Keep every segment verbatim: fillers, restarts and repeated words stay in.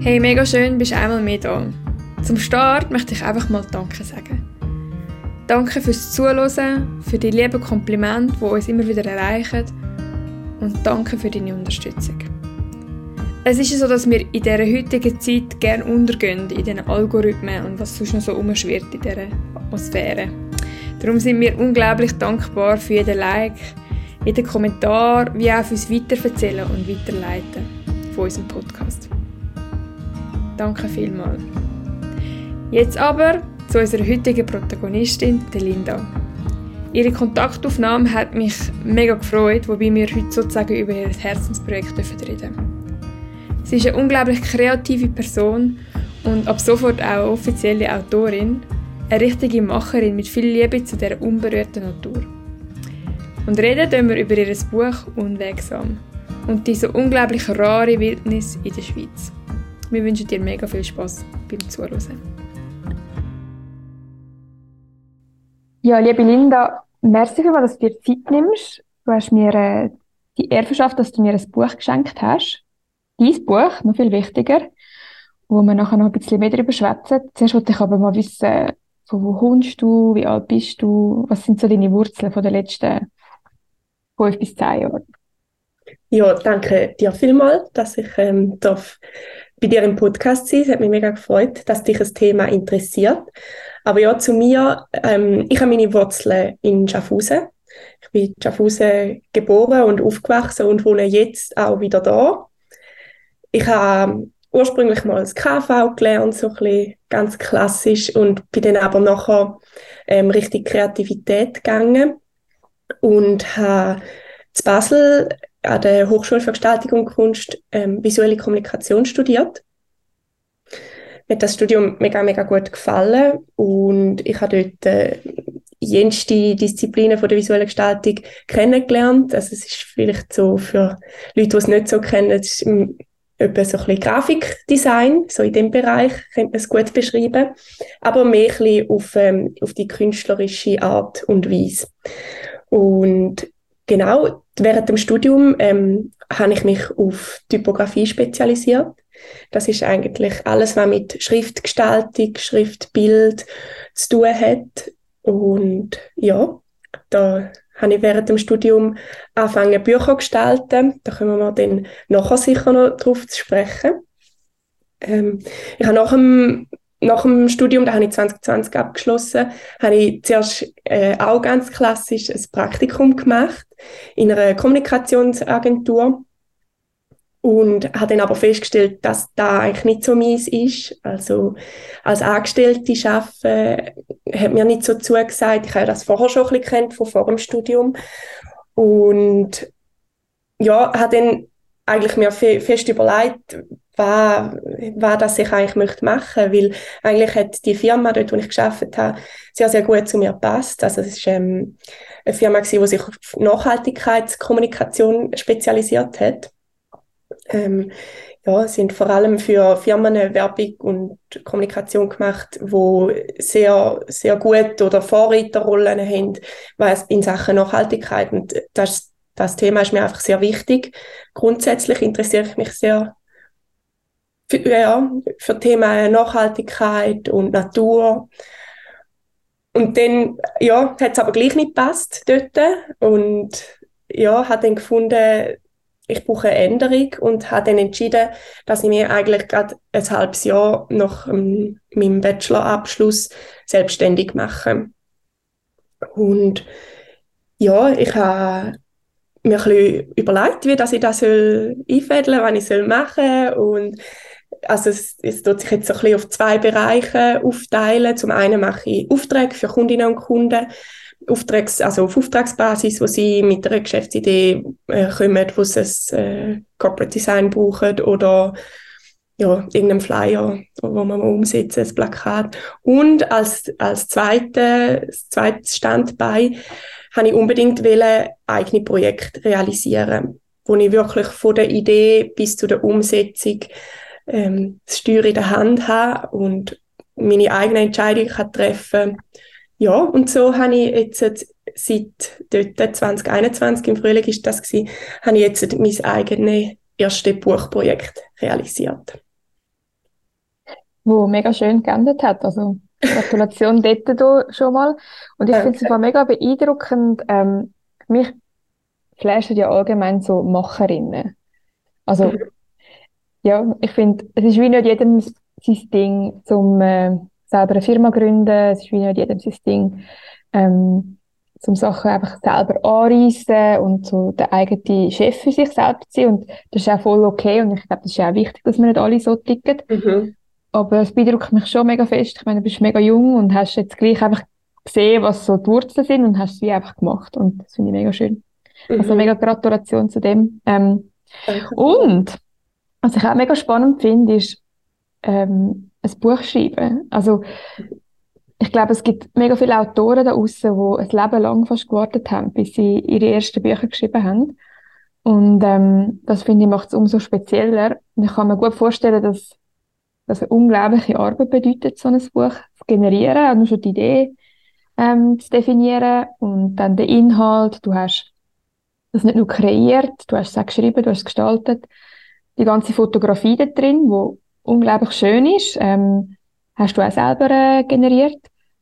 Hey, mega schön, bist einmal mehr da. Zum Start möchte ich einfach mal Danke sagen. Danke fürs Zuhören, für die lieben Komplimente, die uns immer wieder erreichen, und danke für deine Unterstützung. Es ist so, dass wir in dieser heutigen Zeit gerne untergehen in diesen Algorithmen und was sonst noch so umschwirrt in dieser Atmosphäre. Darum sind wir unglaublich dankbar für jeden Like, jeden Kommentar, wie auch fürs Weiterverzählen und Weiterleiten von unserem Podcast. Danke vielmals. Jetzt aber zu unserer heutigen Protagonistin, der Linda. Ihre Kontaktaufnahme hat mich mega gefreut, wobei wir heute sozusagen über ihr Herzensprojekt reden dürfen. Sie ist eine unglaublich kreative Person und ab sofort auch offizielle Autorin, eine richtige Macherin mit viel Liebe zu dieser unberührten Natur. Und reden tun wir über ihr Buch «Unwegsam» und diese unglaublich rare Wildnis in der Schweiz. Wir wünschen dir mega viel Spass beim Zuhören. Ja, liebe Linda, merci vielmals, dass du dir Zeit nimmst. Du hast mir äh, die Ehre verschafft, dass du mir ein Buch geschenkt hast. Dein Buch, noch viel wichtiger, wo wir nachher noch ein bisschen mehr darüber schwätzen. Zuerst wollte ich aber mal wissen, von wo kommst du, wie alt bist du, was sind so deine Wurzeln von den letzten fünf bis zehn Jahren? Ja, danke dir vielmals, dass ich ähm, darf bei dir im Podcast sein. Es hat mich mega gefreut, dass dich das Thema interessiert. Aber ja, zu mir, ähm, ich habe meine Wurzeln in Schaffhausen. Ich bin in Schaffhausen geboren und aufgewachsen und wohne jetzt auch wieder da. Ich habe ursprünglich mal das K V gelernt, so ein bisschen ganz klassisch, und bin dann aber nachher ähm, Richtung Kreativität gegangen und habe in Basel an der Hochschule für Gestaltung und Kunst ähm, visuelle Kommunikation studiert. Mir hat das Studium mega, mega gut gefallen und ich habe dort äh, jenste Disziplinen von der visuellen Gestaltung kennengelernt. Also es ist vielleicht so für Leute, die es nicht so kennen, es ist etwa so ein bisschen Grafikdesign, so in dem Bereich könnte man es gut beschreiben, aber mehr ein bisschen auf, ähm, auf die künstlerische Art und Weise. Und genau, während dem Studium ähm, habe ich mich auf Typografie spezialisiert. Das ist eigentlich alles, was mit Schriftgestaltung, Schriftbild zu tun hat. Und ja, da habe ich während dem Studium angefangen, Bücher zu gestalten. Da kommen wir dann nachher sicher noch drauf zu sprechen. Ähm, ich habe nach dem, nach dem Studium, da habe ich zwanzig zwanzig abgeschlossen, habe ich zuerst äh, auch ganz klassisch ein Praktikum gemacht in einer Kommunikationsagentur und habe dann aber festgestellt, dass da eigentlich nicht so meins ist. Also als Angestellte arbeiten hat mir nicht so zugesagt. Ich habe das vorher schon ein bisschen gekannt, von vor dem Studium. Und ja, habe dann eigentlich mir fe- fest überlegt, was, was das ich eigentlich möchte machen, weil eigentlich hat die Firma dort, wo ich gearbeitet habe, sehr, sehr gut zu mir gepasst. Also es ist ähm, eine Firma gewesen, die sich auf Nachhaltigkeitskommunikation spezialisiert hat. Ähm, ja, sind vor allem für Firmen Werbung und Kommunikation gemacht, wo sehr, sehr gut oder Vorreiterrollen haben, was in Sachen Nachhaltigkeit. Und das, das Thema ist mir einfach sehr wichtig. Grundsätzlich interessiere ich mich sehr für, ja, für Themen Nachhaltigkeit und Natur. Und dann, ja, hat es aber gleich nicht gepasst dort. Und ja, habe dann gefunden, ich brauche eine Änderung und habe dann entschieden, dass ich mich eigentlich gerade ein halbes Jahr nach ähm, meinem Bachelorabschluss selbstständig mache. Und ja, ich habe mir ein bisschen überlegt, wie dass ich das einfädeln soll, was ich soll machen soll. Und also es, es tut sich jetzt so ein bisschen auf zwei Bereiche aufteilen. Zum einen mache ich Aufträge für Kundinnen und Kunden, Auftrags, also auf Auftragsbasis, wo sie mit einer Geschäftsidee äh, kommen, wo sie ein äh, Corporate Design brauchen oder ja, irgendeinen Flyer, wo man mal umsetzen, ein Plakat. Und als, als zweite, zweites Standbein habe ich unbedingt wollen, eigene Projekte realisieren, wo ich wirklich von der Idee bis zu der Umsetzung ähm, das Steuer in der Hand habe und meine eigene Entscheidung kann treffen. Ja, und so habe ich jetzt seit dort zwanzig einundzwanzig, im Frühling ist das gewesen, habe ich jetzt mein eigenes erstes Buchprojekt realisiert. wo mega schön geendet hat. Also Gratulation dort da schon mal. Und ich finde es einfach mega beeindruckend. Ähm, mich flashen ja allgemein so Macherinnen. Also ja, ich finde, es ist wie nicht jedem sein Ding, zum äh, selber eine Firma gründen. Es ist wie nicht jedem sein Ding, ähm, zum Sachen einfach selber anreissen und so der eigene Chef für sich selbst zu sein. Und das ist auch voll okay. Und ich glaube, das ist auch wichtig, dass wir nicht alle so ticken. Mhm. Aber es beeindruckt mich schon mega fest. Ich meine, du bist mega jung und hast jetzt gleich einfach gesehen, was so die Wurzeln sind und hast es wie einfach gemacht. Und das finde ich mega schön. Also Mhm. mega Gratulation zu dem. Ähm, Danke. und was ich auch mega spannend finde, ist ähm, ein Buch schreiben. Also ich glaube, es gibt mega viele Autoren da draussen, die ein Leben lang fast gewartet haben, bis sie ihre ersten Bücher geschrieben haben. Und ähm, das finde ich macht es umso spezieller. Und ich kann mir gut vorstellen, dass das eine unglaubliche Arbeit bedeutet, so ein Buch zu generieren, auch nur schon die Idee ähm, zu definieren und dann den Inhalt. Du hast das nicht nur kreiert, du hast es auch geschrieben, du hast es gestaltet. Die ganze Fotografie da drin, die unglaublich schön ist, ähm, hast du auch selber äh, generiert.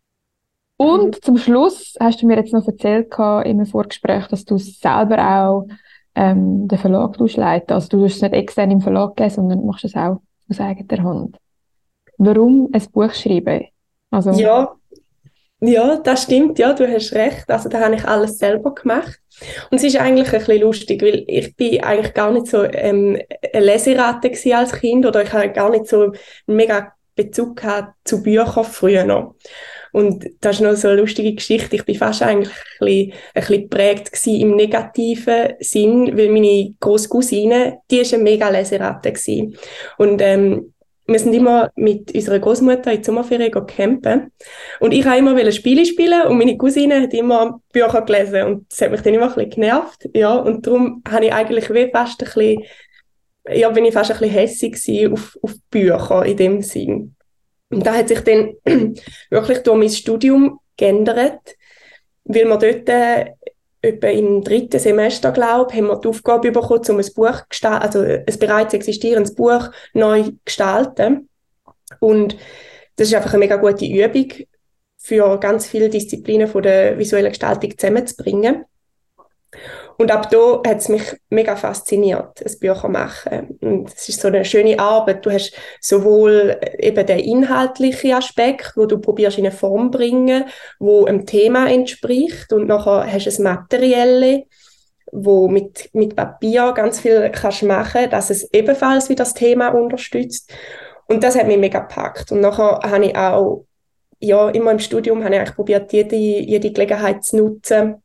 Und Mhm. zum Schluss hast du mir jetzt noch erzählt gehabt, in einem Vorgespräch, dass du selber auch ähm, den Verlag leiten. Also du tust es nicht extern im Verlag geben, sondern machst es auch aus eigener Hand. Warum ein Buch schreiben? Also, Ja, ja, das stimmt, ja, du hast recht. Also da habe ich alles selber gemacht. Und es ist eigentlich ein bisschen lustig, weil ich bin eigentlich gar nicht so ähm, eine Leseratte gewesen als Kind oder ich habe gar nicht so einen mega Bezug gehabt zu Büchern früher noch. Und das ist noch so eine lustige Geschichte. Ich bin fast eigentlich ein bisschen, ein bisschen geprägt gewesen im negativen Sinn, weil meine grosse Cousine, die ist eine mega Leseratte gewesen. Und ähm, wir sind immer mit unserer Großmutter in die Sommerferien campen. Und ich wollte immer Spiele spielen und meine Cousine hat immer Bücher gelesen. Und das hat mich dann immer ein bisschen genervt. Ja, und darum habe ich eigentlich wie fast ein bisschen, ja, bin ich fast ein bisschen hässig gewesen auf, auf Bücher in dem Sinn. Und das hat sich dann wirklich durch mein Studium geändert, weil wir dort äh, etwa im dritten Semester, glaube ich, haben wir die Aufgabe bekommen, um ein Buch gesta- also ein bereits existierendes Buch neu zu gestalten. Und das ist einfach eine mega gute Übung, für ganz viele Disziplinen von der visuellen Gestaltung zusammenzubringen. Und ab da hat es mich mega fasziniert, ein Bücher machen. Und es ist so eine schöne Arbeit. Du hast sowohl eben den inhaltlichen Aspekt, wo du probierst in eine Form zu bringen, wo einem Thema entspricht. Und nachher hast du das Materielle, wo mit, mit Papier ganz viel kannst machen, dass es ebenfalls wieder das Thema unterstützt. Und das hat mich mega gepackt. Und nachher habe ich auch, ja, immer im Studium habe ich eigentlich probiert, jede, jede Gelegenheit zu nutzen,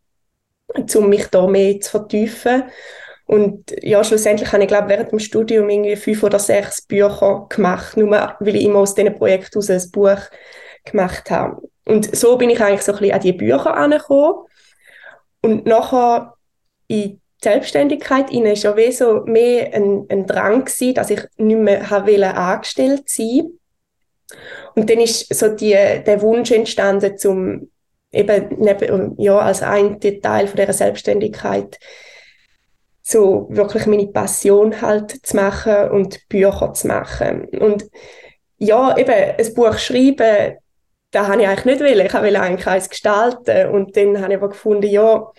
um mich da mehr zu vertiefen. Und ja, schlussendlich habe ich, glaube während dem Studium irgendwie fünf oder sechs Bücher gemacht, nur weil ich immer aus diesen Projekten aus ein Buch gemacht habe. Und so bin ich eigentlich so ein bisschen an die Bücher angekommen. Und nachher in die Selbstständigkeit rein ist ja wie so mehr ein, ein Drang gewesen, dass ich nicht mehr wollte angestellt sein. Und dann ist so die, der Wunsch entstanden, zum eben neben, ja, als ein Teil von dieser Selbstständigkeit so wirklich meine Passion halt zu machen und Bücher zu machen. Und ja, eben ein Buch schreiben, das habe ich eigentlich nicht wollen. Ich wollte eigentlich eins gestalten. Und dann habe ich aber gefunden, ja,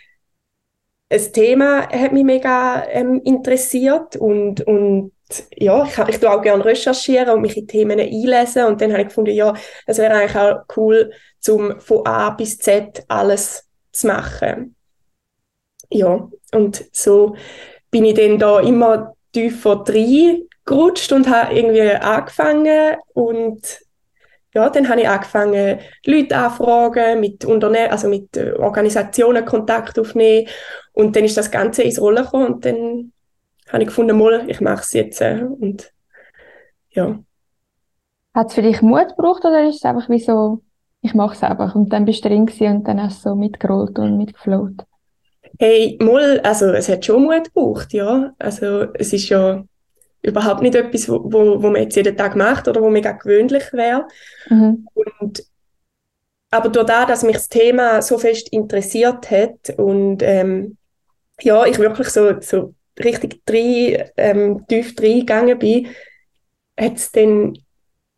ein Thema hat mich mega ähm, interessiert und, und ja, ich, ich tue auch gerne recherchieren und mich in Themen einlesen und dann habe ich gefunden, ja, das wäre eigentlich auch cool, um von A bis Z alles zu machen. Ja, und so bin ich dann da immer tiefer reingerutscht und habe irgendwie angefangen und ja, dann habe ich angefangen, Leute anfragen, mit Unternehmen, also mit äh, Organisationen Kontakt aufnehmen und dann ist das Ganze ins Rollen gekommen und dann habe ich gefunden, mal, ich mache es jetzt äh, und ja. hat es für dich Mut gebraucht oder ist es einfach wie so, ich mache es einfach und dann bist du drin gewesen und dann hast du so mitgerollt und mitgefloat? Hey, mal, also es hat schon Mut gebraucht, ja. Also es ist ja überhaupt nicht etwas, wo, wo, wo man jetzt jeden Tag macht oder wo mega gewöhnlich wäre. Mhm. Und aber durch das, dass mich das Thema so fest interessiert hat und ähm, ja, ich wirklich so, so richtig drei, ähm, tief reingegangen bin, hat es dann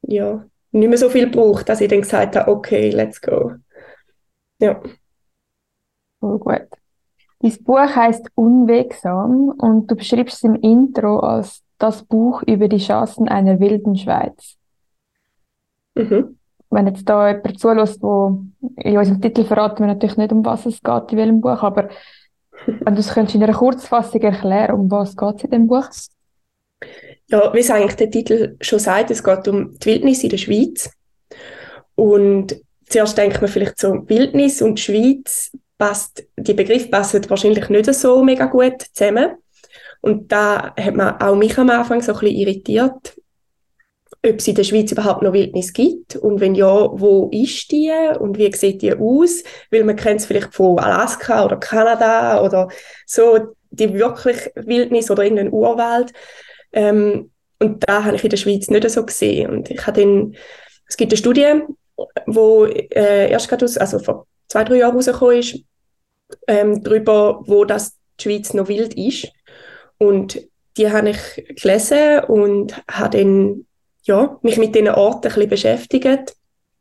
ja, nicht mehr so viel braucht, dass ich dann gesagt habe, okay, let's go. Ja. Voll gut. Dein Buch heisst «Unwegsam» und du beschreibst es im Intro als das Buch über die Chancen einer wilden Schweiz. Mhm. Wenn jetzt da jemand zulässt, wo in unserem Titel verraten wir natürlich nicht, um was es geht in welchem Buch, aber wenn du es könntest in einer Kurzfassung erklären, um was geht es in dem Buch? Ja, wie es eigentlich der Titel schon sagt, es geht um die Wildnis in der Schweiz. Und zuerst denkt man vielleicht so, Wildnis und Schweiz, passt, die Begriffe passen wahrscheinlich nicht so mega gut zusammen. Und da hat man auch mich am Anfang so ein bisschen irritiert, ob es in der Schweiz überhaupt noch Wildnis gibt und wenn ja, wo ist die und wie sieht die aus? Weil man kennt es vielleicht von Alaska oder Kanada oder so, die wirklich Wildnis oder irgendein Urwald. Ähm, und da habe ich in der Schweiz nicht so gesehen. Und ich habe dann, es gibt eine Studie, wo äh, erst gerade aus, also vor zwei, drei Jahren rausgekommen ist, ähm, darüber, wo das die Schweiz noch wild ist. Und die habe ich gelesen und habe dann ja, mich mit diesen Orten ein bisschen beschäftigt.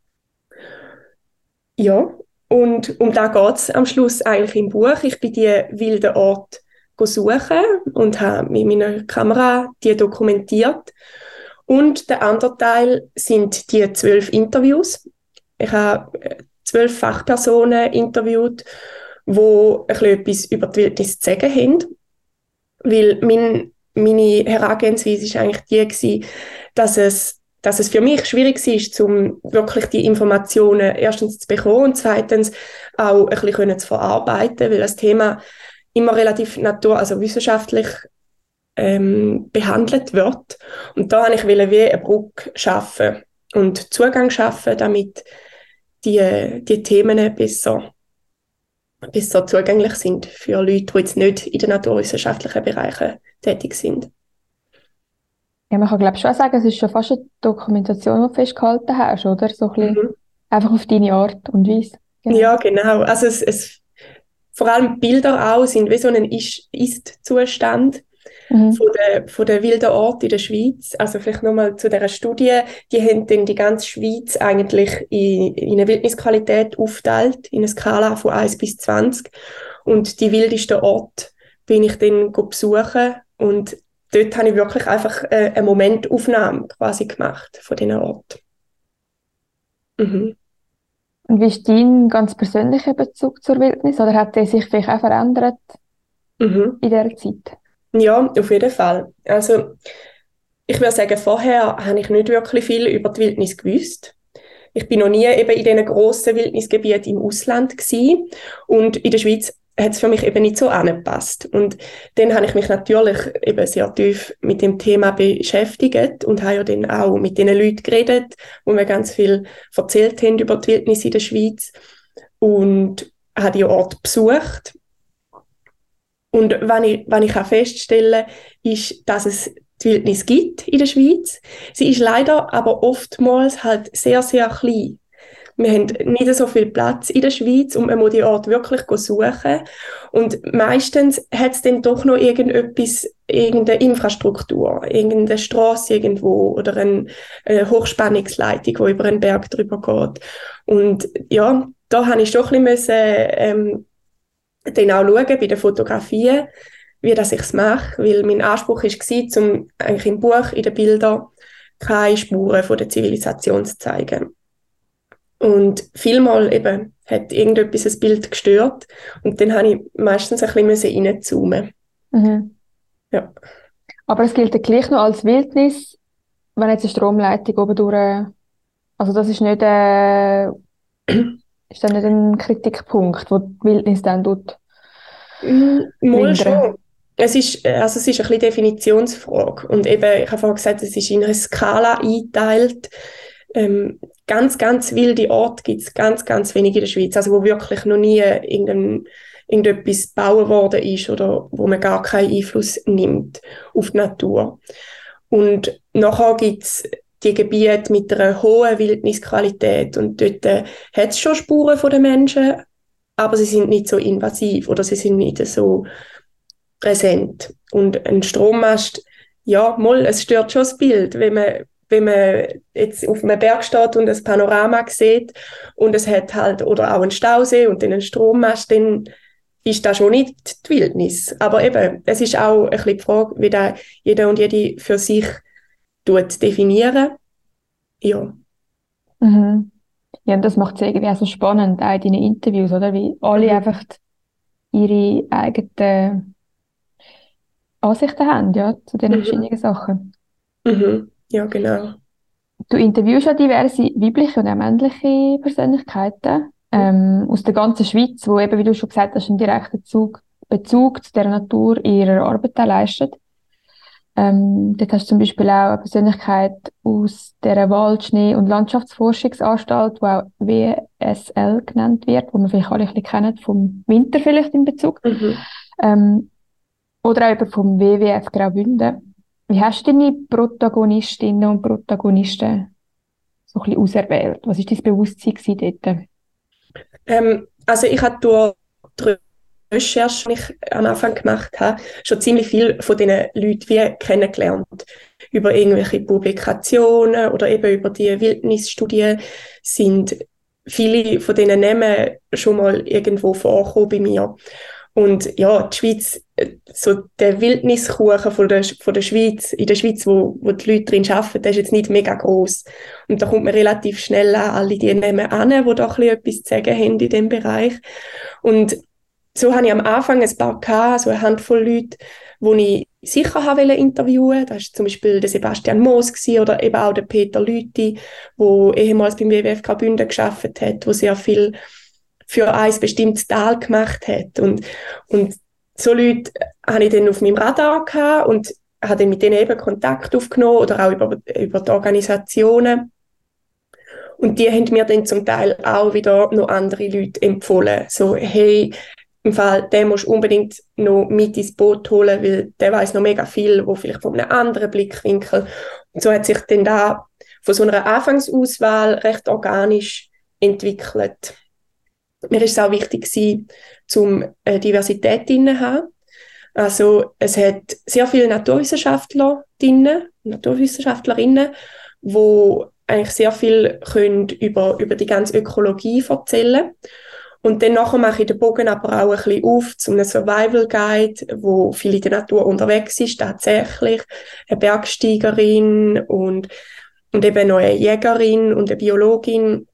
Ja, und um da geht es am Schluss eigentlich im Buch. Ich bin die wilden Orte suchen und habe mit meiner Kamera die dokumentiert. Und der andere Teil sind die zwölf Interviews. Ich habe zwölf Fachpersonen interviewt, die ein bisschen etwas über die Wildnis zu sagen haben. Weil mein, meine Herangehensweise war eigentlich die gewesen, dass es, dass es für mich schwierig war, um wirklich die Informationen erstens zu bekommen und zweitens auch ein bisschen zu verarbeiten, weil das Thema immer relativ natur-, also wissenschaftlich ähm, behandelt wird. Und da wollte ich wie eine Brücke schaffen und Zugang schaffen, damit die, die Themen besser, besser zugänglich sind für Leute, die jetzt nicht in den naturwissenschaftlichen Bereichen tätig sind. Ja, man kann glaube ich schon sagen, es ist schon fast eine Dokumentation, die du festgehalten hast, oder? So ein bisschen Mhm. einfach auf deine Art und Weise. Genau. Ja, genau. Also es, es, vor allem Bilder auch sind wie so ein Ist- Ist-Zustand Mhm. von der, von der wilden Orte in der Schweiz. Also vielleicht nochmal zu dieser Studie. Die haben dann die ganze Schweiz eigentlich in, in eine Wildnisqualität aufgeteilt, in eine Skala von eins bis zwanzig. Und die wildesten Orte bin ich dann besuchen und dort habe ich wirklich einfach äh, eine Momentaufnahme quasi gemacht von diesen Orten. Mhm. Und wie ist dein ganz persönlicher Bezug zur Wildnis? Oder hat der sich vielleicht auch verändert Mhm. in dieser Zeit? Ja, auf jeden Fall. Also ich würde sagen, vorher habe ich nicht wirklich viel über die Wildnis gewusst. Ich bin noch nie eben in diesen grossen Wildnisgebieten im Ausland gewesen. Und in der Schweiz hat es für mich eben nicht so angepasst. Und dann habe ich mich natürlich eben sehr tief mit dem Thema beschäftigt und habe ja dann auch mit den Leuten geredet, wo mir ganz viel erzählt haben über die Wildnis in der Schweiz und habe die Orte besucht. Und was ich, was ich auch feststellen kann, ist, dass es die Wildnis gibt in der Schweiz. Sie ist leider aber oftmals halt sehr, sehr klein. Wir haben nicht so viel Platz in der Schweiz, um einmal die Orte wirklich zu suchen. Und meistens hat es dann doch noch irgendetwas, irgendeine Infrastruktur, irgendeine Strasse irgendwo oder eine, eine Hochspannungsleitung, die über einen Berg drüber geht. Und ja, da habe ich schon ein bisschen ähm, dann auch schauen bei den Fotografien, wie das ich es mache, weil mein Anspruch war, um eigentlich im Buch, in den Bildern, keine Spuren von der Zivilisation zu zeigen. Und vielmal eben hat irgendetwas ein Bild gestört und dann habe ich meistens ein bisschen reinzoomen. Mhm. Ja. Aber es gilt ja gleich noch als Wildnis, wenn jetzt eine Stromleitung oben durch, also das ist nicht, äh, ist dann nicht ein Kritikpunkt, wo die Wildnis dann tut. Mm, Mal Lindern. schon. Es ist, also es ist ein bisschen Definitionsfrage. Und eben, ich habe vorhin gesagt, es ist in einer Skala eingeteilt. Ähm, ganz, ganz wilde Orte gibt es ganz, ganz wenig in der Schweiz. Also wo wirklich noch nie irgendein, irgendetwas gebaut worden ist oder wo man gar keinen Einfluss nimmt auf die Natur. Und nachher gibt es die Gebiete mit einer hohen Wildnisqualität und dort äh, hat es schon Spuren von den Menschen, aber sie sind nicht so invasiv oder sie sind nicht so präsent. Und ein Strommast, ja, mal, es stört schon das Bild, wenn man wenn man jetzt auf einem Berg steht und das Panorama sieht und es hat halt, oder auch einen Stausee und dann einen Strommast, dann ist das schon nicht die Wildnis. Aber eben, es ist auch ein bisschen die Frage, wie da jeder und jede für sich tut definieren. Ja. Mhm. Ja, und das macht es irgendwie auch so spannend, auch in deinen Interviews, oder? Wie alle Mhm. einfach ihre eigenen Ansichten haben, ja, zu den Mhm. verschiedenen Sachen. Mhm. Ja, genau. Du interviewst ja diverse weibliche und auch männliche Persönlichkeiten ähm, aus der ganzen Schweiz, wo eben, wie du schon gesagt hast, einen direkten Bezug, Bezug zu der Natur ihrer Arbeit auch leisten. Ähm, dort hast du zum Beispiel auch eine Persönlichkeit aus der Wald-, Schnee- und Landschaftsforschungsanstalt, die auch W S L genannt wird, wo wir vielleicht alle ein bisschen kennen, vom Winter vielleicht in Bezug. Mhm. Ähm, oder auch eben vom W W F Graubünden. Wie hast du deine Protagonistinnen und Protagonisten so ein bisschen auserwählt? Was war dein Bewusstsein gewesen dort? Ähm, also ich habe durch die Recherche, die ich am Anfang gemacht habe, schon ziemlich viel von diesen Leuten wie kennengelernt. Über irgendwelche Publikationen oder eben über die Wildnisstudien sind viele von diesen Namen schon mal irgendwo vorgekommen bei mir. Und ja, die Schweiz, äh, so der Wildniskuchen von der, von der Schweiz, in der Schweiz, wo, wo die Leute drin arbeiten, der ist jetzt nicht mega groß. Und da kommt man relativ schnell an alle die Namen an, die da ein bisschen etwas zu sagen haben in diesem Bereich. Und so habe ich am Anfang ein paar gehabt, so eine Handvoll Leute, die ich sicher haben wollte interviewen. Das war zum Beispiel der Sebastian Moos oder eben auch der Peter Lüthi, der ehemals beim W W F Graubünden gearbeitet hat, der sehr viel für ein bestimmtes Tal gemacht hat. Und, und so Leute habe ich dann auf meinem Radar gehabt und habe dann mit denen eben Kontakt aufgenommen oder auch über, über die Organisationen. Und die haben mir dann zum Teil auch wieder noch andere Leute empfohlen. So, hey, im Fall, den musst du unbedingt noch mit ins Boot holen, weil der weiss noch mega viel, wo vielleicht von einem anderen Blickwinkel. Und so hat sich dann da von so einer Anfangsauswahl recht organisch entwickelt. Mir ist es auch wichtig gewesen, um äh, Diversität drin zu haben. Also es hat sehr viele Naturwissenschaftler drin, Naturwissenschaftlerinnen, die eigentlich sehr viel können über, über die ganze Ökologie erzählen. Und dann nachher mache ich den Bogen aber auch ein bisschen auf zu einem Survival Guide, wo viel in der Natur unterwegs ist, tatsächlich. Eine Bergsteigerin und, und eben noch eine Jägerin und eine Biologin.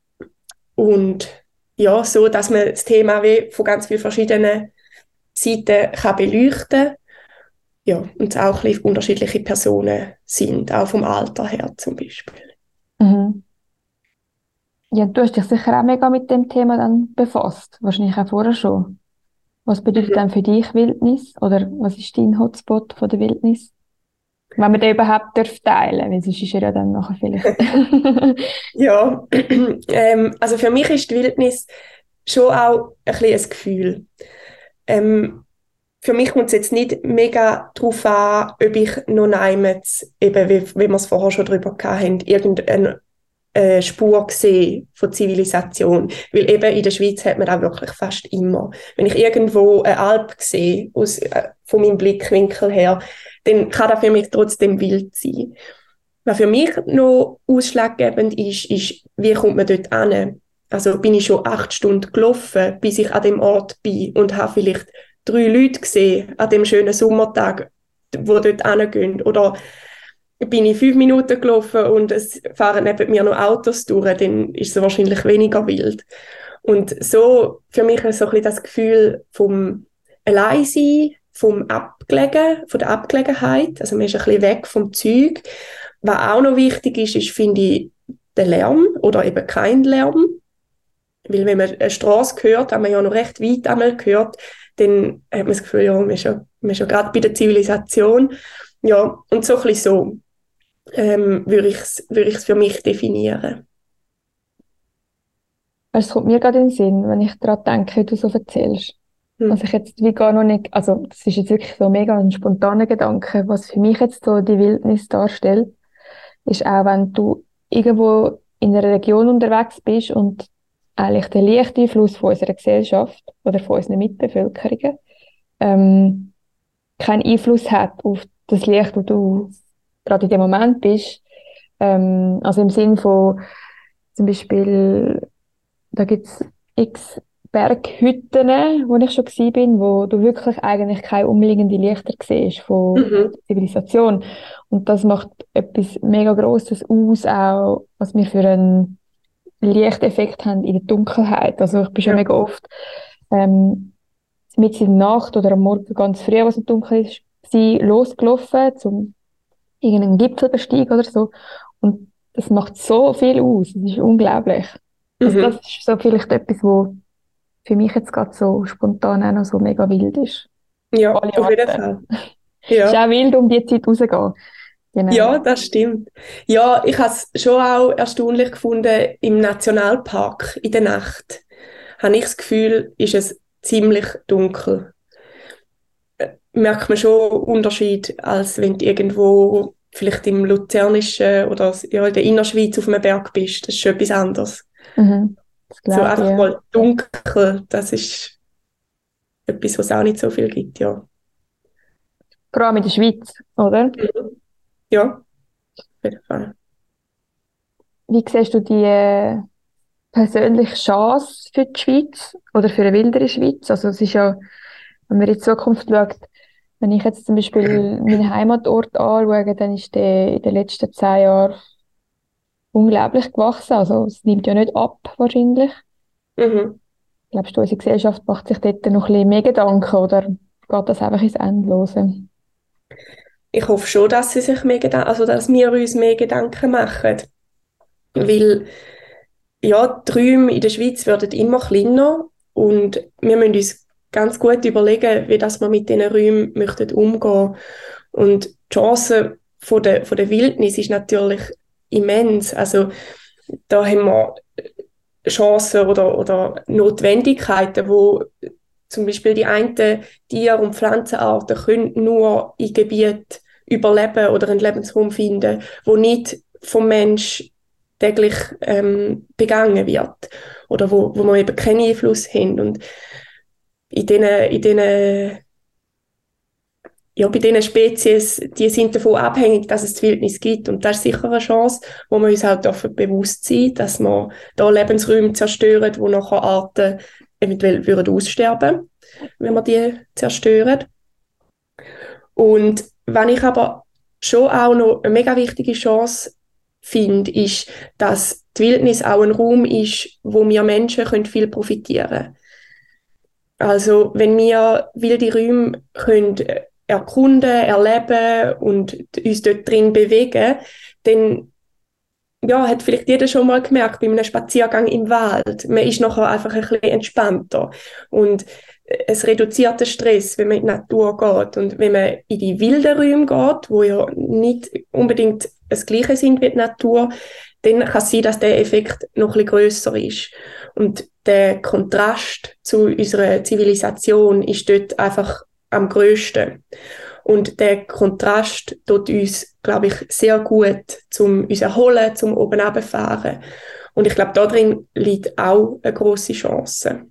Und ja, so, dass man das Thema wie von ganz vielen verschiedenen Seiten kann beleuchten kann. Ja, und es auch ein bisschen unterschiedliche Personen sind, auch vom Alter her zum Beispiel. Mhm. Ja, du hast dich sicher auch mega mit dem Thema dann befasst. Wahrscheinlich auch vorher schon. Was bedeutet Mhm. dann für dich Wildnis? Oder was ist dein Hotspot von der Wildnis? Wenn man den überhaupt darf teilen, weil sonst ist er ja dann nachher vielleicht. Ja, ähm, also für mich ist die Wildnis schon auch ein bisschen ein Gefühl. Ähm, für mich kommt es jetzt nicht mega darauf an, ob ich noch einmal, eben wie, wie wir es vorher schon drüber hatten, irgendeine äh, Spur gesehen von Zivilisation. Weil eben in der Schweiz hat man das wirklich fast immer. Wenn ich irgendwo eine Alp sehe, aus, äh, von meinem Blickwinkel her, dann kann das für mich trotzdem wild sein. Was für mich noch ausschlaggebend ist, ist, wie kommt man dort hin? Also bin ich schon acht Stunden gelaufen, bis ich an dem Ort bin und habe vielleicht drei Leute gesehen an dem schönen Sommertag, die dort hingehen. Oder bin ich fünf Minuten gelaufen und es fahren neben mir noch Autos durch, dann ist es wahrscheinlich weniger wild. Und so für mich ist so ein bisschen das Gefühl vom Alleinsein, vom Abgelegen, von der Abgelegenheit. Also man ist ein bisschen weg vom Zeug. Was auch noch wichtig ist, ist, finde ich, der Lärm oder eben kein Lärm. Weil wenn man eine Straße hört, haben wir ja noch recht weit einmal gehört, dann hat man das Gefühl, ja, man ist ja, man ist ja gerade bei der Zivilisation. Ja, und so ein bisschen so ähm, würde ich es würde ich's für mich definieren. Es kommt mir gerade in den Sinn, wenn ich daran denke, wie du so erzählst. Hm. Was ich jetzt wie gar noch nicht, also das ist jetzt wirklich so mega ein spontaner Gedanke, was für mich jetzt so die Wildnis darstellt, ist auch, wenn du irgendwo in einer Region unterwegs bist und eigentlich der leichte Einfluss von unserer Gesellschaft oder von unseren Mitbevölkerungen ähm, keinen Einfluss hat auf das Licht, wo du gerade in dem Moment bist, Ähm, also im Sinn von zum Beispiel, da gibt es x Berghütten, wo ich schon gsi bin, wo du wirklich eigentlich keine umliegende Lichter siehst von Mhm. Zivilisation. Und das macht etwas mega Grosses aus, auch was wir für einen Lichteffekt haben in der Dunkelheit. Also ich bin schon Ja. mega oft ähm, mitten in der Nacht oder am Morgen ganz früh, als es dunkel ist, war, losgelaufen, um irgendeinen Gipfel besteigen oder so. Und das macht so viel aus. Das ist unglaublich. Also das Mhm. ist so vielleicht etwas, wo für mich jetzt gerade so spontan auch noch so mega wild ist. Ja, Alle auf jeden Arten. Fall. Es ist Ja. auch wild, um die Zeit rauszugehen. Genau. Ja, das stimmt. Ja, ich habe es schon auch erstaunlich gefunden, im Nationalpark in der Nacht habe ich das Gefühl, ist es ziemlich dunkel. Äh, Merkt man schon Unterschied, als wenn du irgendwo vielleicht im Luzernischen oder ja, in der Innerschweiz auf einem Berg bist. Das ist schon etwas anderes. Mhm. Das So glaube ich. einfach Ja. mal dunkel, das ist etwas, was es auch nicht so viel gibt, ja. Vor allem in der Schweiz, oder? Mhm. Ja, auf jeden Fall. Wie siehst du die äh, persönliche Chance für die Schweiz oder für eine wildere Schweiz? Also es ist ja, wenn man in die Zukunft schaut, wenn ich jetzt zum Beispiel meinen Heimatort anschaue, dann ist der in den letzten zehn Jahren unglaublich gewachsen. Also es nimmt ja nicht ab, wahrscheinlich. Mhm. Glaubst du, unsere Gesellschaft macht sich dort noch ein bisschen mehr Gedanken oder geht das einfach ins Endlose? Ich hoffe schon, dass sie sich mehr Gedan- also dass wir uns mehr Gedanken machen. Weil ja, die Räume in der Schweiz werden immer kleiner und wir müssen uns ganz gut überlegen, wie das wir mit diesen Räumen möchten umgehen. Und die Chance von der, von der Wildnis ist natürlich immens. Also da haben wir Chancen oder, oder Notwendigkeiten, wo zum Beispiel die einen Tier- und Pflanzenarten können nur in Gebieten überleben oder einen Lebensraum finden, wo nicht vom Mensch täglich ähm, begangen wird oder wo, wo wir eben keinen Einfluss haben. Und in diesen, in diesen, ja, bei diesen Spezies, die sind davon abhängig, dass es die Wildnis gibt. Und das ist sicher eine Chance, wo wir uns halt dafür bewusst sind, dass wir da Lebensräume zerstören, wo nachher Arten eventuell würden aussterben, wenn wir die zerstören. Und wenn ich aber schon auch noch eine mega wichtige Chance finde, ist, dass die Wildnis auch ein Raum ist, wo wir Menschen können viel profitieren können. Also wenn wir wilde Räume können erkunden, erleben und uns dort drin bewegen, dann ja, hat vielleicht jeder schon mal gemerkt, bei einem Spaziergang im Wald, man ist nachher einfach ein bisschen entspannter und es reduziert den Stress, wenn man in die Natur geht. Und wenn man in die wilden Räume geht, wo ja nicht unbedingt das Gleiche sind wie die Natur, dann kann es sein, dass der Effekt noch ein bisschen grösser ist. Und der Kontrast zu unserer Zivilisation ist dort einfach am grössten. Und der Kontrast tut uns, glaube ich, sehr gut, zum uns erholen, zum oben runterfahren. Und ich glaube, darin liegt auch eine grosse Chance.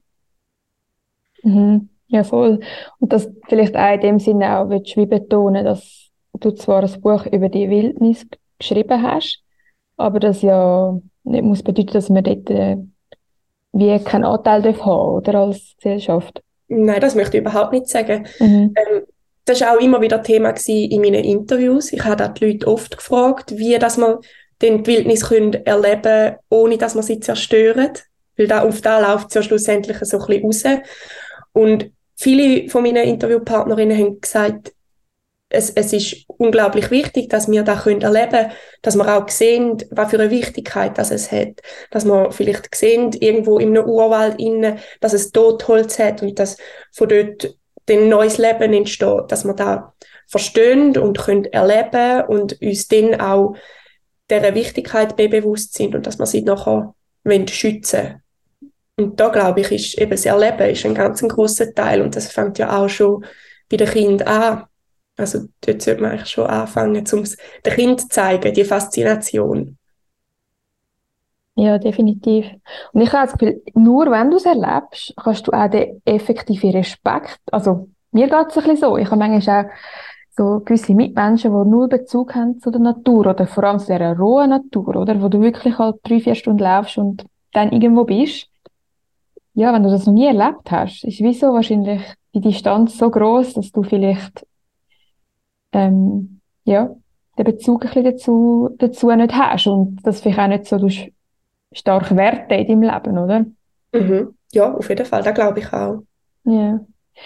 Mhm. Ja, voll. Und das vielleicht auch in dem Sinne auch willst du wie betonen, dass du zwar ein Buch über die Wildnis geschrieben hast, aber das ja nicht muss bedeuten, dass man dort äh, wie keinen Anteil darf haben, oder, als Gesellschaft. Nein, das möchte ich überhaupt nicht sagen. Mhm. Ähm, das war auch immer wieder Thema in meinen Interviews. Ich habe die Leute oft gefragt, wie dass man den die Wildnis können erleben können, ohne dass man sie zerstört. Weil da, auf da läuft es ja schlussendlich so ein bisschen raus. Und viele von meinen Interviewpartnerinnen haben gesagt, es, es ist unglaublich wichtig, dass wir das erleben können, dass wir auch sehen, was für eine Wichtigkeit das es hat. Dass wir vielleicht sehen, irgendwo in einem Urwald innen, dass es Totholz hat und dass von dort ein neues Leben entsteht, dass wir da verstehen und können erleben und uns dann auch dieser Wichtigkeit mehr bewusst sind und dass wir sie nachher schützen wollen. Und da, glaube ich, ist eben das Erleben ist ein ganz grosser Teil und das fängt ja auch schon bei den Kindern an. Also dort sollte man eigentlich schon anfangen, um es den Kindern zu zeigen, die Faszination. Ja, definitiv. Und ich habe das Gefühl, nur wenn du es erlebst, kannst du auch den effektiven Respekt, also mir geht es ein bisschen so, ich habe manchmal auch so gewisse Mitmenschen, die null Bezug haben zu der Natur oder vor allem zu dieser rohen Natur, oder? Wo du wirklich halt drei, vier Stunden laufst und dann irgendwo bist. Ja, wenn du das noch nie erlebt hast, ist wieso wahrscheinlich die Distanz so groß, dass du vielleicht ähm, ja, den Bezug ein bisschen dazu, dazu nicht hast und das vielleicht auch nicht so du stark Werte in deinem Leben, oder? Mhm. Ja, auf jeden Fall, das glaube ich auch. Ja.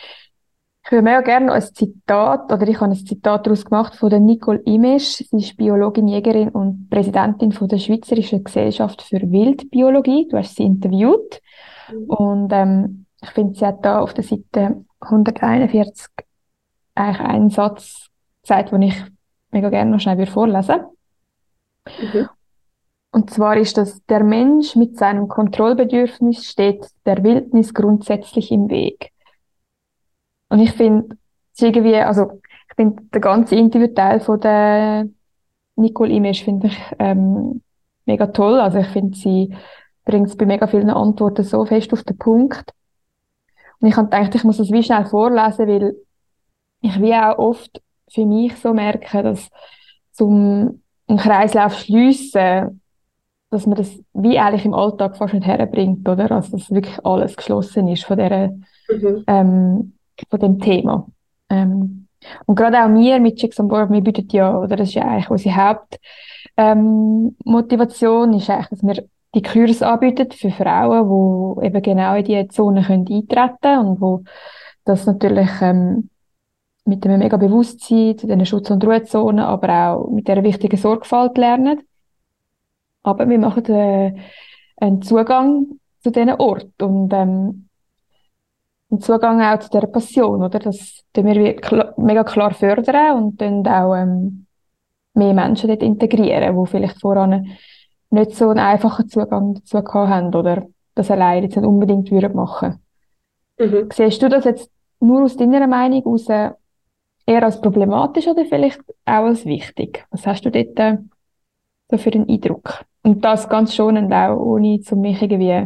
Ich würde mega gerne noch ein Zitat, oder ich habe ein Zitat daraus gemacht von der Nicole Imesch. Sie ist Biologin, Jägerin und Präsidentin von der Schweizerischen Gesellschaft für Wildbiologie. Du hast sie interviewt. Mhm. Und ähm, ich finde, sie hat da auf der Seite hunderteinundvierzig eigentlich einen Satz gesagt, den ich mega gerne noch schnell vorlesen würde. Mhm. Und zwar ist das: Der Mensch mit seinem Kontrollbedürfnis steht der Wildnis grundsätzlich im Weg. Und ich finde, es ist irgendwie, also, ich finde, der ganze Interviewteil von der Nicole Imesch finde ich ähm, mega toll. Also ich finde, sie bringt es bei mega vielen Antworten so fest auf den Punkt. Und ich habe gedacht, ich muss das wie schnell vorlesen, weil ich wie auch oft für mich so merke, dass zum einen Kreislauf schliessen, dass man das wie eigentlich im Alltag fast nicht herbringt, oder? Also dass wirklich alles geschlossen ist von dieser Mhm. ähm, von dem Thema. Ähm, und gerade auch wir mit Chicks on Board, wir bieten ja, oder das ist ja eigentlich unsere Hauptmotivation, ähm, Motivation, ist eigentlich, dass wir die Kurse anbieten für Frauen, die eben genau in diese Zone können eintreten können und wo das natürlich ähm, mit einem mega Bewusstsein zu diesen Schutz- und Ruhezonen, aber auch mit dieser wichtigen Sorgfalt lernen. Aber wir machen äh, einen Zugang zu diesen Ort und ähm, einen Zugang auch zu dieser Passion, oder? Das tun wir wie kla- mega klar fördern und dann auch ähm, mehr Menschen dort integrieren, die vielleicht voran nicht so einen einfachen Zugang dazu gehabt haben oder das alleine jetzt nicht unbedingt würden machen. Mhm. Siehst du das jetzt nur aus deiner Meinung heraus eher als problematisch oder vielleicht auch als wichtig? Was hast du dort äh, so für einen Eindruck? Und das ganz schonend auch, ohne zu mich irgendwie...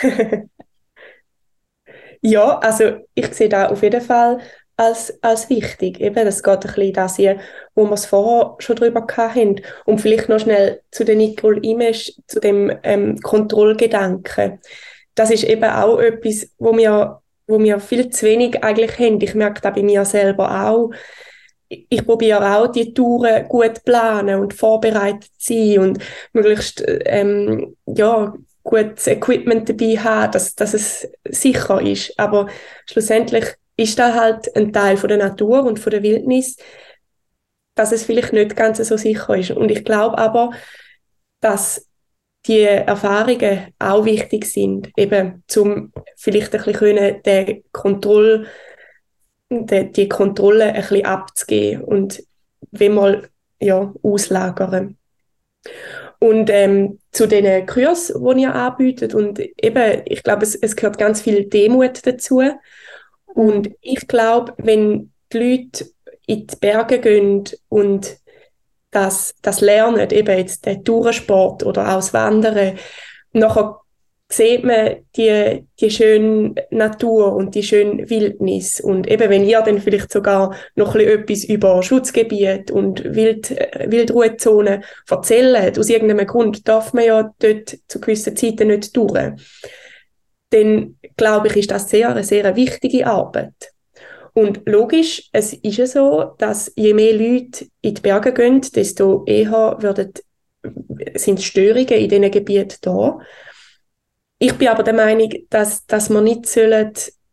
Ja, also ich sehe da auf jeden Fall als, als wichtig. Eben, das geht ein bisschen in das hier, wo wir es vorher schon drüber hatten. Und vielleicht noch schnell zu der Nicole Imesch, zu dem ähm, Kontrollgedanken. Das ist eben auch etwas, wo wir, wo wir viel zu wenig eigentlich haben. Ich merke das bei mir selber auch. Ich ich probiere auch, die Touren gut zu planen und vorbereitet zu sein und möglichst ähm, ja, gutes Equipment dabei haben, dass, dass es sicher ist. Aber schlussendlich ist das halt ein Teil von der Natur und von der Wildnis, dass es vielleicht nicht ganz so sicher ist. Und ich glaube aber, dass die Erfahrungen auch wichtig sind, eben zum vielleicht ein bisschen können, den Kontroll, die, die Kontrolle ein bisschen abzugeben und wenn mal ja, auslagern. Und ähm, zu den Kursen, die ihr anbietet, und eben, ich glaube, es, es gehört ganz viel Demut dazu. Und Mhm. ich glaube, wenn die Leute in die Berge gehen und das, das lernen, eben jetzt den Tourensport oder auch das Wandern, nachher sieht man die, die schöne Natur und die schöne Wildnis. Und eben, wenn ihr dann vielleicht sogar noch ein bisschen etwas über Schutzgebiet und Wild, äh, Wildruhezonen erzählt, aus irgendeinem Grund darf man ja dort zu gewissen Zeiten nicht durch, dann glaube ich, ist das sehr, eine sehr wichtige Arbeit. Und logisch, es ist ja so, dass je mehr Leute in die Berge gehen, desto eher werden, sind Störungen in diesen Gebieten da. Ich bin aber der Meinung, dass, dass man nicht sollen,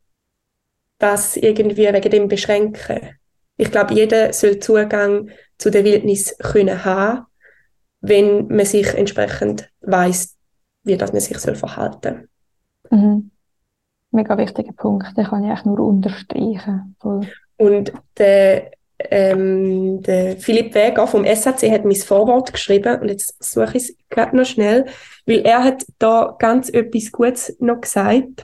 das irgendwie wegen dem beschränken. Ich glaube, jeder soll Zugang zu der Wildnis können haben, wenn man sich entsprechend weiss, wie das man sich soll verhalten soll. Mhm. Mega wichtiger Punkt, den kann ich eigentlich nur unterstreichen. Voll. Und der, ähm, der Philipp Weger vom S H C hat mein Vorwort geschrieben und jetzt suche ich es gerade noch schnell, weil er hat da ganz etwas Gutes noch gesagt.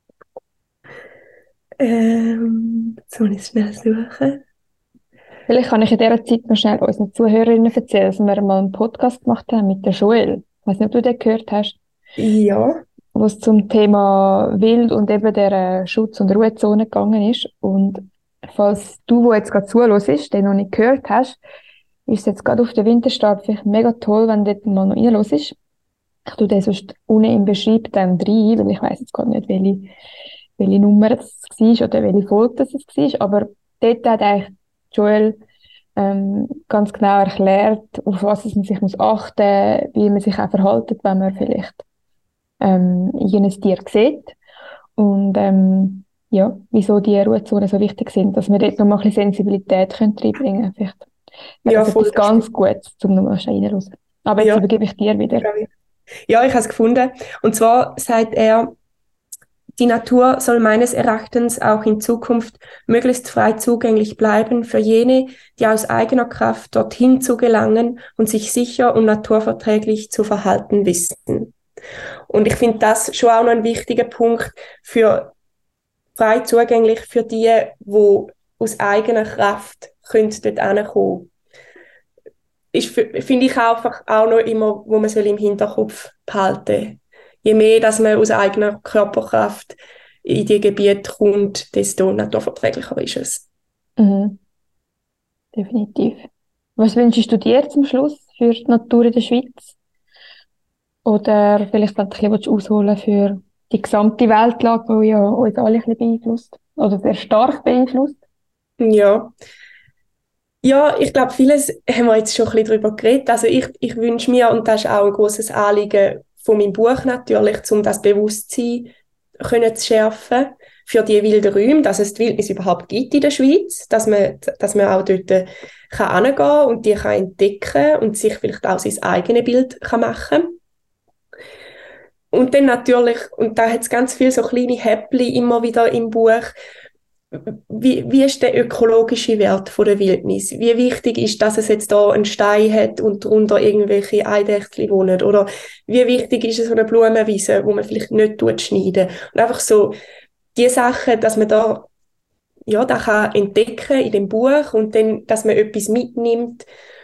Ähm, jetzt muss ich es schnell suchen. Vielleicht kann ich in dieser Zeit noch schnell unseren Zuhörerinnen erzählen, dass wir mal einen Podcast gemacht haben mit der Joelle. Ich weiß nicht, ob du den gehört hast, Ja. wo es zum Thema Wild und eben der Schutz- und Ruhezone gegangen ist. Und falls du, wo jetzt gerade zuhörst, den noch nicht gehört hast, ist es jetzt gerade auf den Winterstab vielleicht mega toll, wenn du dort mal noch reinhörst. Ich tue den sonst unten im Beschreib dann rein, weil ich weiss jetzt gerade nicht, welche, welche Nummer das war oder welche Folge das war, aber dort hat eigentlich Joel ähm, ganz genau erklärt, auf was man sich muss achten muss, wie man sich auch verhaltet, wenn man vielleicht ähm, jenes Tier sieht. Und ähm, ja, wieso die Ruhezonen so wichtig sind, dass wir dort noch mal ein bisschen Sensibilität können reinbringen können. Ja, also voll. etwas ganz Gutes, um noch mal reinzuhören. Aber jetzt Ja. übergebe ich dir wieder. Ja, ich habe es gefunden. Und zwar sagt er, die Natur soll meines Erachtens auch in Zukunft möglichst frei zugänglich bleiben für jene, die aus eigener Kraft dorthin zu gelangen und sich sicher und naturverträglich zu verhalten wissen. Und ich finde das schon auch noch ein wichtiger Punkt für frei zugänglich für die, die aus eigener Kraft können dort hinkommen. Ist, finde ich einfach auch noch immer, wo man soll im Hinterkopf behalten soll. Je mehr, dass man aus eigener Körperkraft in die Gebiete kommt, desto naturverträglicher ist es. Mhm. Definitiv. Was wünschst du dir zum Schluss für die Natur in der Schweiz? Oder vielleicht ein bisschen ausholen für die gesamte Weltlage, die ja uns alle ein bisschen beeinflusst. Oder sehr stark beeinflusst. Ja. Ja, ich glaube, vieles haben wir jetzt schon ein bisschen darüber geredet. Also ich, ich wünsche mir, und das ist auch ein grosses Anliegen von meinem Buch natürlich, um das Bewusstsein können zu schärfen für die wilden Räume, dass es die Wildnis überhaupt gibt in der Schweiz, dass man, dass man auch dort kann hingehen und die kann entdecken und sich vielleicht auch sein eigenes Bild kann machen. Und dann natürlich, und da hat es ganz viele so kleine Häppchen immer wieder im Buch, Wie, wie ist der ökologische Wert von der Wildnis? Wie wichtig ist, dass es jetzt da einen Stein hat und darunter irgendwelche Eidechsel wohnen? Oder wie wichtig ist es so eine Blumenwiese, wo man vielleicht nicht schneiden? Und einfach so die Sachen, dass man da ja, da kann entdecken in dem Buch und dann, dass man etwas mitnimmt,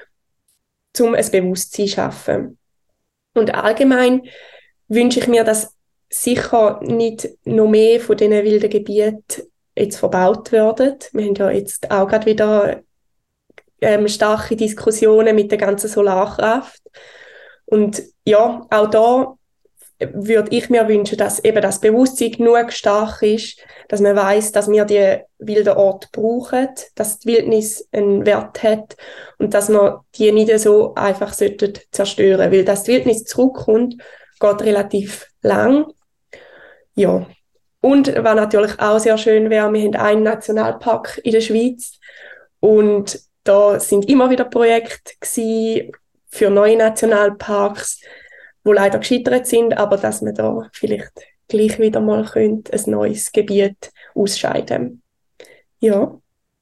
um ein Bewusstsein zu schaffen. Und allgemein wünsche ich mir, dass sicher nicht noch mehr von diesen wilden Gebieten jetzt verbaut werden. Wir haben ja jetzt auch gerade wieder ähm, starke Diskussionen mit der ganzen Solarkraft. Und ja, auch da würde ich mir wünschen, dass eben das Bewusstsein genug stark ist, dass man weiß, dass wir die wilden Orte brauchen, dass die Wildnis einen Wert hat und dass man die nicht so einfach zerstören sollten. Weil dass die Wildnis zurückkommt, geht relativ lang. Ja. Und was natürlich auch sehr schön wäre, wir haben einen Nationalpark in der Schweiz und da sind immer wieder Projekte gewesen für neue Nationalparks, die leider gescheitert sind, aber dass man da vielleicht gleich wieder mal könnte, ein neues Gebiet ausscheiden. Ja.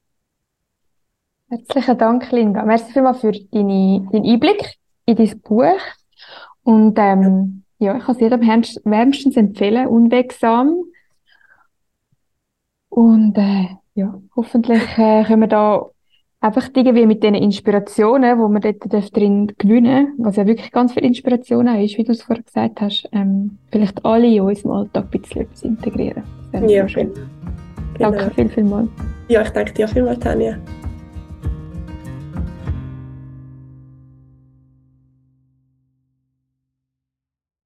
Herzlichen Dank, Linda. Merci vielmals für deine, deinen Einblick in dein Buch. Und ähm, ja, ich kann es jedem wärmstens empfehlen, unwegsam. Und äh, ja, hoffentlich äh, können wir da einfach irgendwie mit den Inspirationen, die wir dort drin gewinnen, was ja wirklich ganz viel Inspiration auch ist, wie du es vorher gesagt hast, ähm, vielleicht alle in unserem Alltag ein bisschen zu integrieren. Ja, schön. Danke Genau. viel, viel mal. Ja, ich danke dir vielmals, Tanja.